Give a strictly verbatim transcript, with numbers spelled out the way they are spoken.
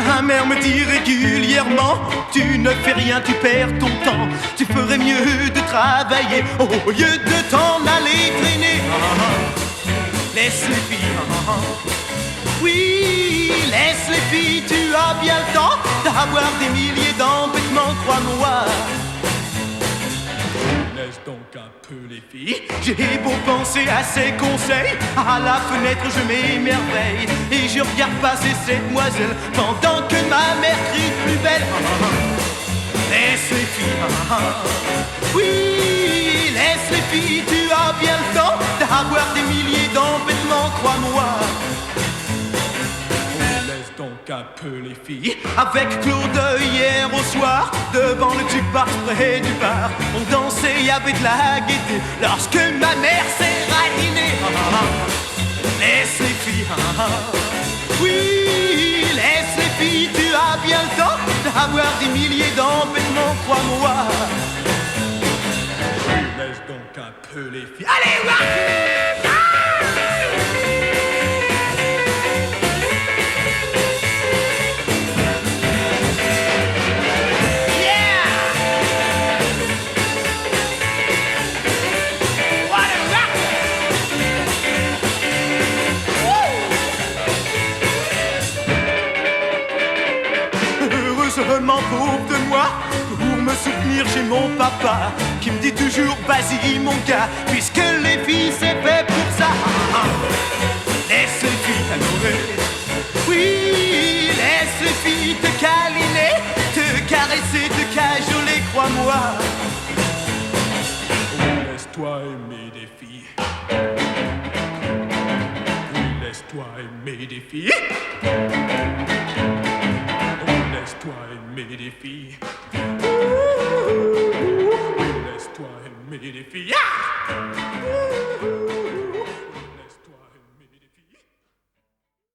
Ma mère me dit régulièrement, tu ne fais rien, tu perds ton temps. Tu ferais mieux de travailler au lieu de t'en aller traîner. Laisse les filles, oui, laisse les filles, tu as bien le temps d'avoir des milliers d'embêtements, crois-moi. Laisse donc un peu les filles. J'ai beau penser à ces conseils, à la fenêtre je m'émerveille et je regarde passer cette demoiselle pendant que ma mère crie plus belle. Laisse les filles, oui, laisse les filles, tu as bien le temps d'avoir des milliers d'embêtements, crois-moi. Laisse donc un peu les filles. Avec Claude hier au soir, devant le jukebox près du bar, on dansait, il y avait de la gaieté lorsque ma mère s'est radinée. Laisse les filles, oui, laisse les filles, tu as bien le temps d'avoir des milliers d'embêtements, crois-moi. Laisse donc un peu les filles. Allez, ouais. Heureusement pauvre de moi, pour me soutenir j'ai mon papa qui me dit toujours vas-y mon gars, puisque les filles c'est fait pour ça. Laisse les filles t'adorer, oui, laisse les filles te câliner, te caresser, te cajoler, crois-moi. Oh, laisse-toi aimer des filles, oui, laisse-toi aimer des filles.